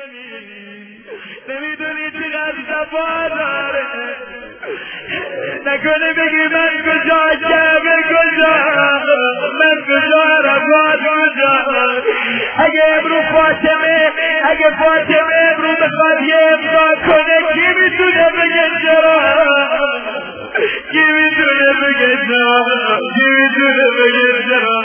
نمیدونی چقدر جفا داره. نکنه بگی من کجا کعبه کجا، من کجا عرفات کجا. اگه امرو فاطمه امرو بخواد یه امضا کنه کی میتونه بگه چرا؟ کی میتونه بگه چرا؟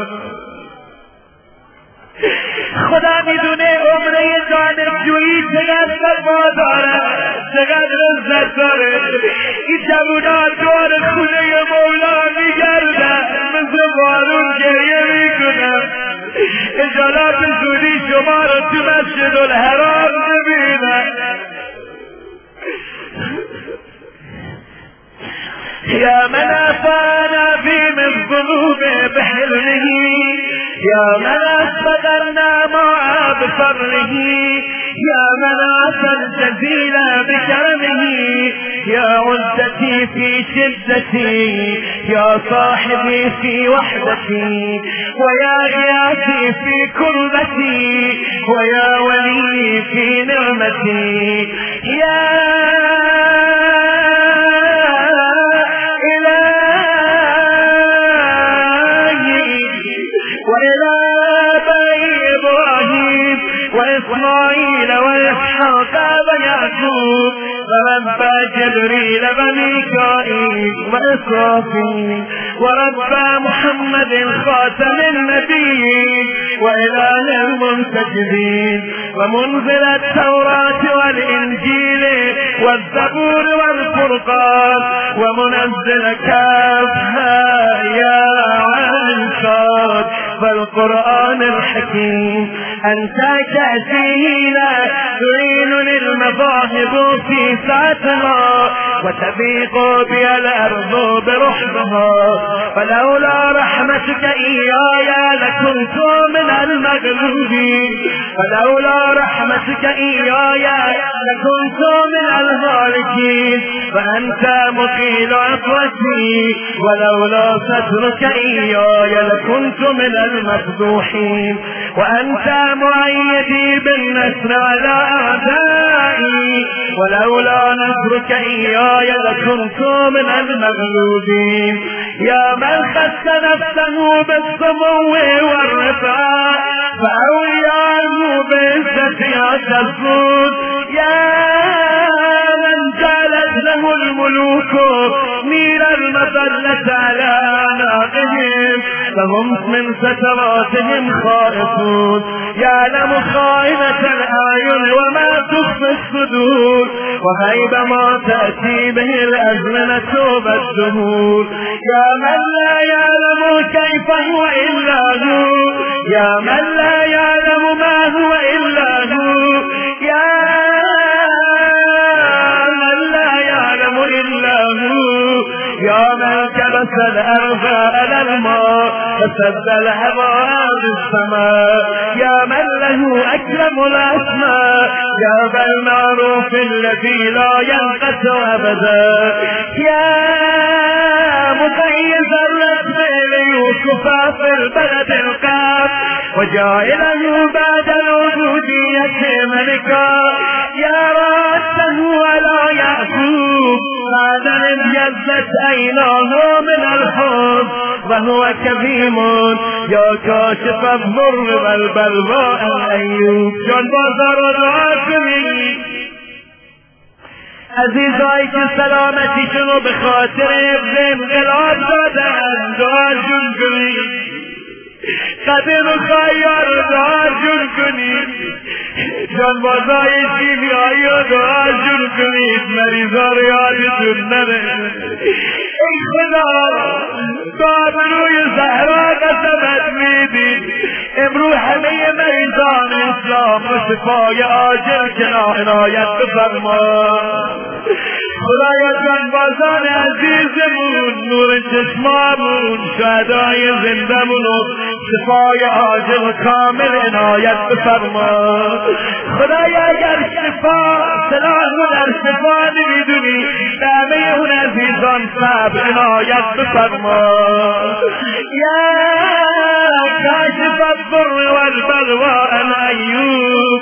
خدا میدونه عمره دانشجویی چقدر صفا داره، چقدر لذت داره. این جوونا دور خونه مولا میگردن، مثل بارون گریه میکنن. اجالات زودی شما رو تو مسجد الحرام ببینن. يا من أفانا في من ذنوب بحلمه، يا من أسبق النامع بفضله، يا من أتى الجزيل بكرمه، يا عزتي في شدتي، يا صاحبي في وحدتي، ويا غياثي في كربتي، ويا ولي في نعمتي. يا وإلى بني إبراهيم وإسماعيل وإسحاق ويعقوب وربى جبريل وميكائيل وإسرافيل وربى محمد خاتم النبيين وإله المنتجبين ومنزل التوراة والإنجيل والزبور والفرقان ومنزل كافها يا عن والقرآن الحكيم. أنت تأتينا تعينني المذاهب في ساعتها وتبيق بي الأرض برحمها، فلولا رحمتك إياي لكنت من المغلوبين، فلولا رحمتك إياي لكنت من الهالكين، فأنت مقيل عطوتي ولولا سترك إياي لكنت من المفضوحين، وأنت مؤيدي بالنصر على أعدائي ولولا نصرك إياي لكنت من المغلوبين. يا من خص نفسه بالسمو والرفعة فأولياءه بعزتها تسود، يا من جعلت له الملوك نير المذلة على أعناقهم فهم من ستراتهم خائفون، يعلم خائنة الأعين وما تخفي الصدور، وغيب ما تأتي به الأزمنة والدهور. يا من لا يعلم كيف هو إلا هو، يا من لا يعلم ما هو إلا هو، يا من لا يعلم إلا هو، يا من كبس الأرض على الماء فسد الهواء بالسماء، يا من له أكرم الأسماء، يا ذا المعروف الذي لا ينقطع أبدا، يا متيز الرسم ليوسف في البلد القاف وجائله بعد العبودية ملكا، يا راسه على يعقوب بعد أن ابيضت عيناه من الحب وهو كظيم، يا كاشف الضر والبلواء الأيوب. جان بازار دعا کنید عزیزایی که سلامتیشون رو به خاطر انقلاب دادن دعاشون کنید، قدر و خیار رو دعاشون کنید، جانبازای شیمیایی رو دعاشون کنید، مریضا رو یادتون نره. ای خدا بابروی زهرا قسمت میدی امرو همه مریضان اسلام و شفای عاجل که عنایت بفرما. خدایا جانبازان عزیزمون نور چشمامون شهدای زندمون و شفای عاجل کامل عنایت بفرما. خدایا اگر شفا سلاحو در شفا نمیدونی همه اون عزیزان صبر عنایت بفرما. یا کاشف الضر والبلواء الأيوب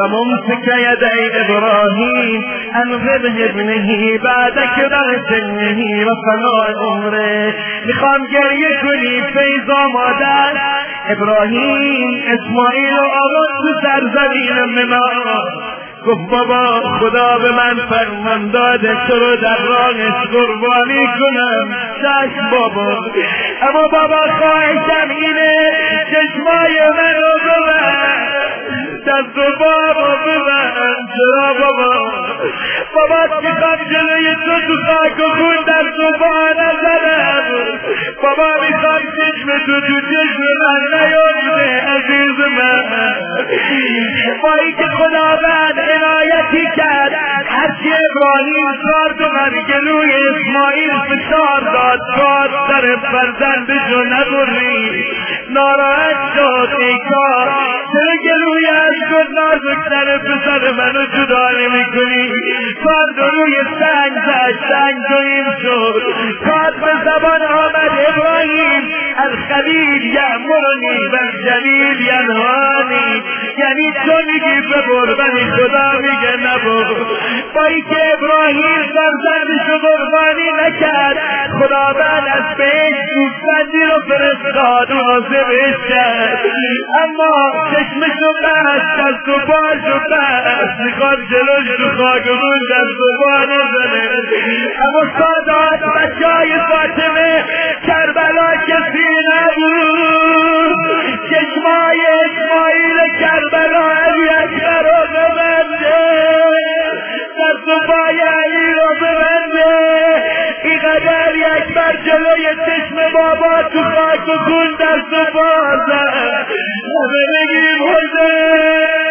فممسك يدي ابراهیم انقذ ابنه بعد کبر سنه و فناء عمره. میخوام گریه کنی فیض آماده ابراهیم اسماعیل و آورد تو سرزمین منا. گفت بابا خدا به من فرمان داده تو رو در راهش قربانی کنم. چشم بابا، اما بابا خواهشم اینه چشمای من رو ببند، دست و بابا ببند. چرا بابا؟ بابا میخوام جلوی تو خاک و خون دست و پا نزنم. بابا میخوام چشم تو چشم من نیفته عزیز من. با اینکه خداوند عنایتی کرد هرچی ابراهیم کرد و مرگلوی اسماعیل فشار داد کار در فرزندشو نبری. ناراحت شد ای کار چرا گلوی از شد نازکتر پسر منو جدا نمی کنی. کار روی سنگ زد، سنگ دویم شد. کار به زبان آمد ابراهیم الخلیل یأمرنی و الجلیل ینهانی، یعنی تو میگی ببر ولی خدا میگه نبر. با اینکه ابراهیم فرزندشو قربانی نکرد خداوند از بهشت گوسفندی رو فرستاد و ذبحش کرد، اما چشمشو بست دست و پاشو بست. میخواد جلوش تو خاکمون دست و پا نزنه. اما سادات بچهای فاطمه کربلا کسی نبود. چشمای اسماعیل کربلا علی اکبر رو ببنده، دست و پای علی رو ببنده. اینقدر علی اکبر جلوی چشم بابا تو خاک و خون دست و پا زد. بگیم حسین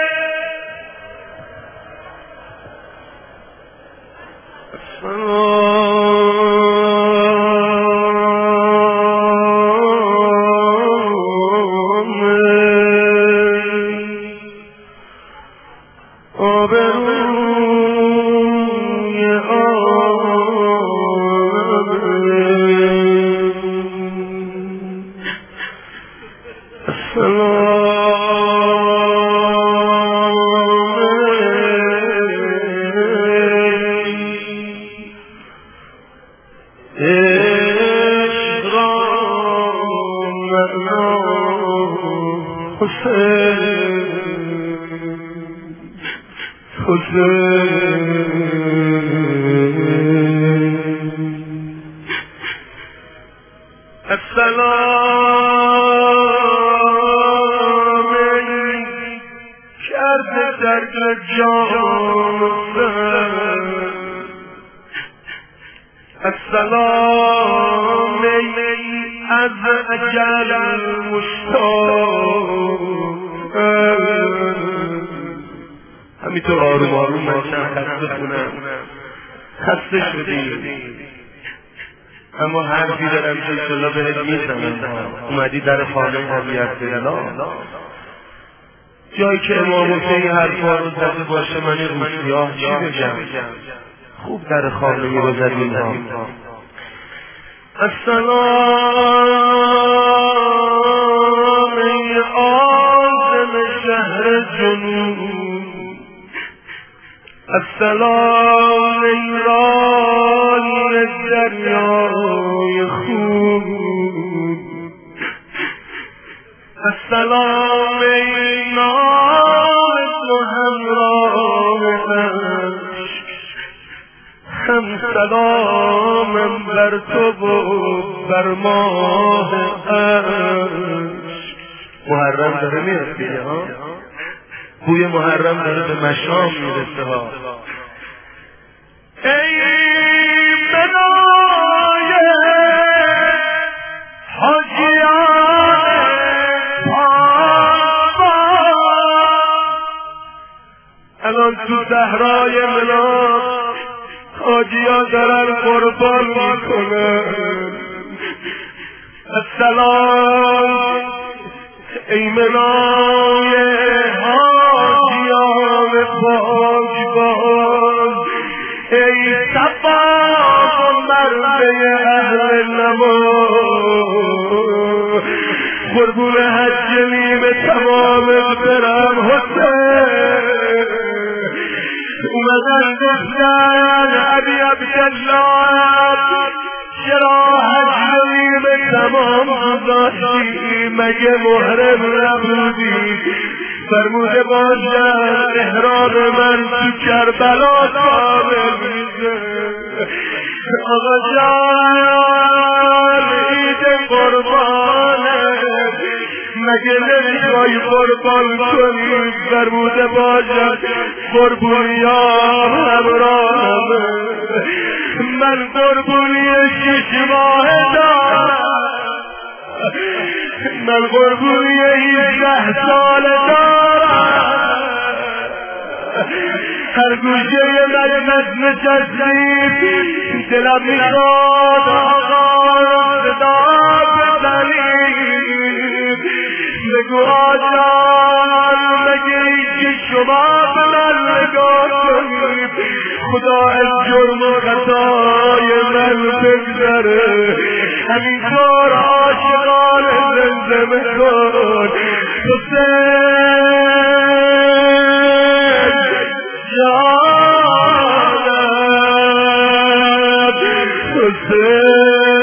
همینطور آروم آروم من خسته خونم، خسته شدی، اما حرفی دارم که انشالله بهت میزنم. اومدی در خانه آبی عبدالله جایی که امام حسین حرفا رو زده باشه من روسیاه چی بگم؟ خوب در خانه رو زدیم ها. السلام ای آدم شهر جنوب، السلام ای رای دریای خوب، السلام ای ناز و همراه هم سلامم بر تو و بر ماه عشق. محرم داره میرسه ها، بوی محرم داره به مشام میرسه ها. ای بنای حاجیان پاما، الان تو صحرای منا حاجیان دارن قربان میکنن. السلام ای منای حاجیان پاکباز، ای صفا مرده اهل نماز، قربون حج نیم تمام برم حسین. اومدن گفتن ابی عبدالله چرا حج به تمام گذاشتی مگه محرم نبودی؟ فرموده باشد احرام من تو کربلا کامل میشه. آقا جان عید قربانه مگه نمیخوای قربان کنی؟ فرموده باشد قربونی ها همراهمه، من قربونی 6 ماه دارم، من قربونی 18 سال دارم. هر گوشه مجلس نشستیم دلم میخواد آقا صدا بزنیم بگو آجان مگه اینکه شما به من نگاه کنید خدا از جرم و خطای من بگذره، همینطور عاشقان زمزمه کن حسین جانم حسین.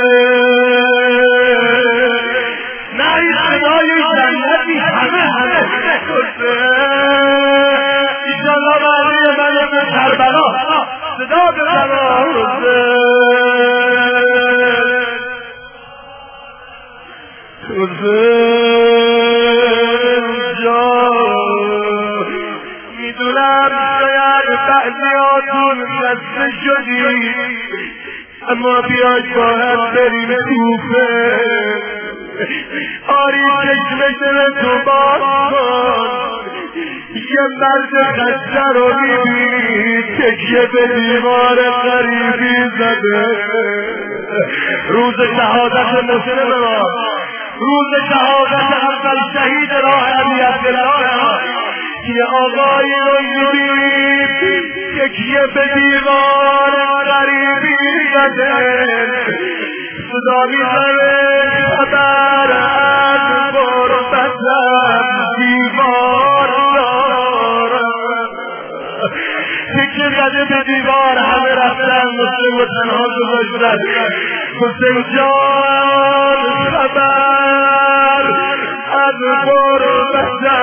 نه این صدای جنتی همه حسین ایشالله بعدی من به کربلا صدا بزنا حسین جان. میدونم شاید بعضیاتون خسته شدی اما بیاید با هم بریم کوفه. آری چشمش تو باز کن، یه مرد خسته رو میبینی تکیه به دیوار غریبی زده. روز شهادت مسلم ما، روز شهادت اول شهید راه ابی عبدالله که آقایی رو میبینی تکیه به دیوار غریبی زده. صدا میزنه خبر از غربتم دیوار دارم، تکیه زده به دیوار همه رفتن مسلم و تنها گذاشتن. حسین جان خبر از غربتم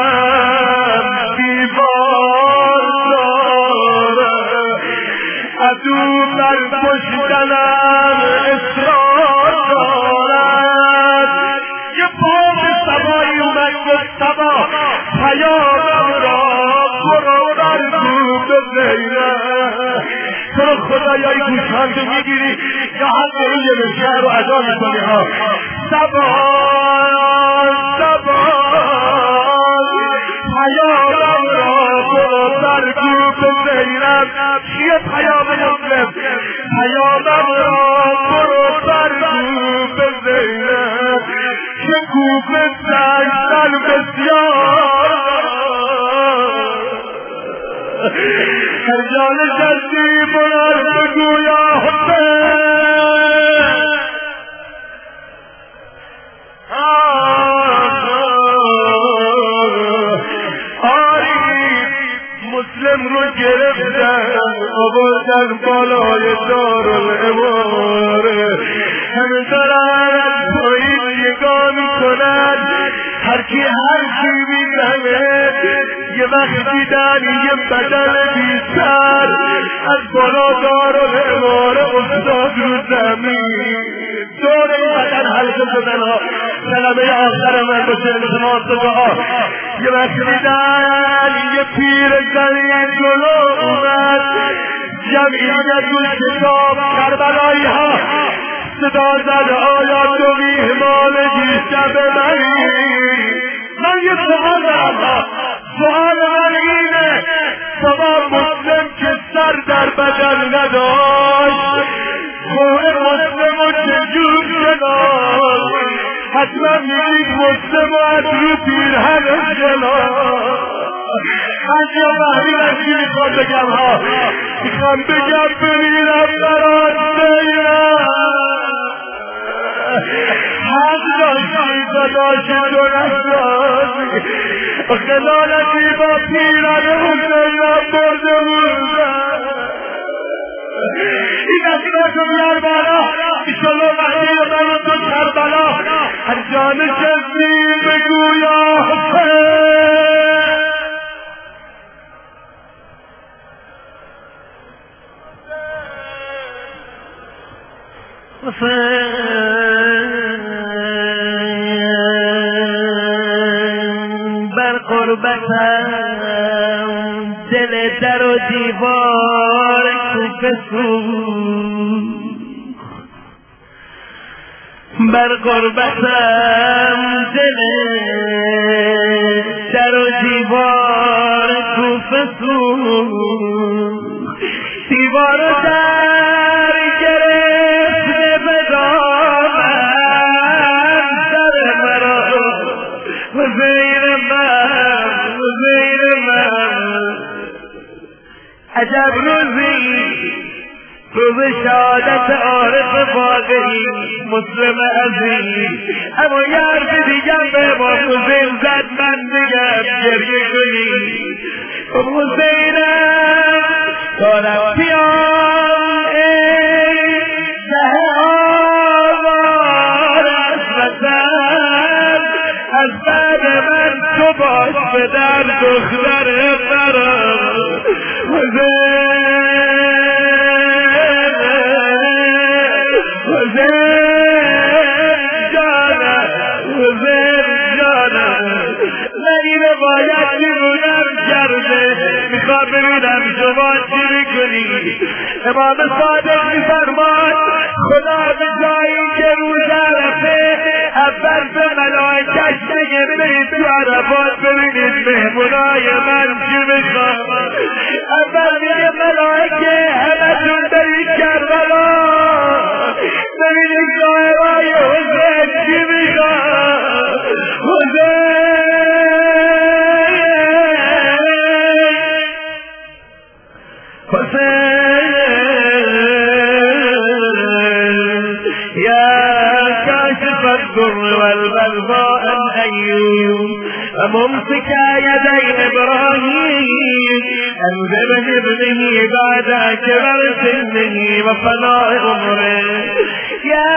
دیوار دارم، عدو بر کشتنم اصرار دارد. یه باب سبایی اومد گفت سبا پیامم را برو بر گوش بزنم. تو رو خدایایی گوشانده میگیری یا حق روی شهر رو ادا میکنی ها. سبا پیامم را برو بر گوش بزنم. چیه پیام مسلم؟ پیامم را برو بر گوش بزنم که کوفه سنگسل بسیار هر جان جدی بلند بگو یا حسین. مسلم رو گرفتن آوردن بالای دارالاماره، همه دارن پایین نگاه میکنن، هر کی میزنه. یه وقت دیدن یه بدن بیشتر از بالا دارالاماره افتاد رو زمین. دور این بدن حلقه شدن ها کلمه آخر من باشه شما صداها. یه وقت دیدن یه پیر زنی جلو اومد، جمعیت و شتاب کربلایی ها صدا زد آیا تو میهمان دیشب منی؟ من یه سوال دارم، سوال من اینه بابا مسلم که سر در بدن نداشت خوه مسلم و چجور شناس؟ حتما میگید مسلم و از رو پیرهن شناس. من یا بحری نشی میخوام بگم ها، میخوام بگم بمیرم برات بیرم حق داشتی صداشی تو نشدازی خلالتی با پیران حسینم برده بودم. تو بیار بالا ایشالله وحشی من و تو کربلا هر جان کسی بگو یا حسین بر قربتم دل در و دیوار کوفه سوخت بر قربتم دل در و دیوار کوفه سوخت دیوار و در گرفته به دامن سر مرا حسین من عجب روزی روز شهادت عارف واقعی مسلم عزیز اما یار دیگر به ما حسین زد من دیگر گریه کنی حسینم دارم پیام ای شه آوار از وطن از بعد من تو باش پدر دختر مرا باید میمونم کرده میخوام ببینم شما چی میکنی امام صادق میفرماد خدا به جایی که روز عرفه اول به ملائکش میگه برید تو عرفات ببینید مهمونای من چی میخوام اول میگه ملائکه همتون برید کربلا ببینید ظاهرای حسین چی میخوام الضر والبلواء الأيوم وممسكا يدي إبراهيم أنزل ابنه بعد كبر سنه وفناء عمره يا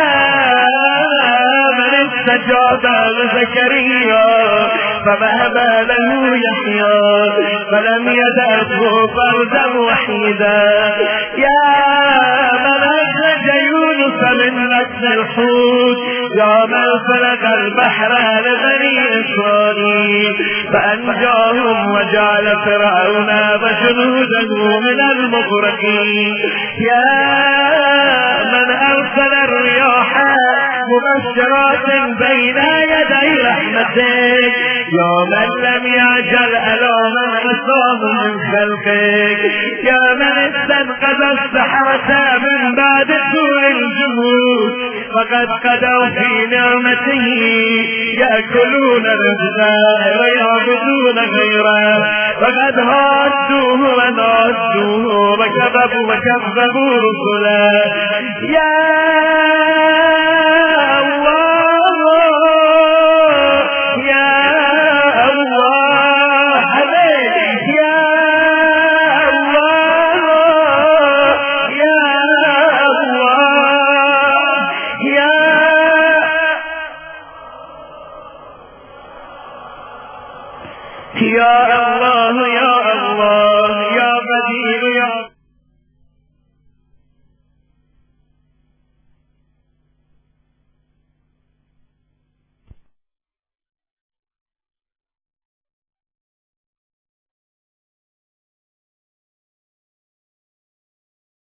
من استجاب لزكريا فوهب له يحيى فلم يدعه فردا وحيدا يا من أخرج يونس من بطن الحوت يا من فلق البحر لبني إسرائيل فأنجاهم وجعل فرعون وجنوده من المغرقين يا من أرسل الرياح مبشرات بين يدي رحمتك يا من لم يعجل على من عصاه من خلقك يا من استنقذ السحرة من بعد طول الجهود فقد قدوا في نعمته يأكلون الرزق ويعبدون غيره فقد هادوه ونادوه وكذبوا رسله يا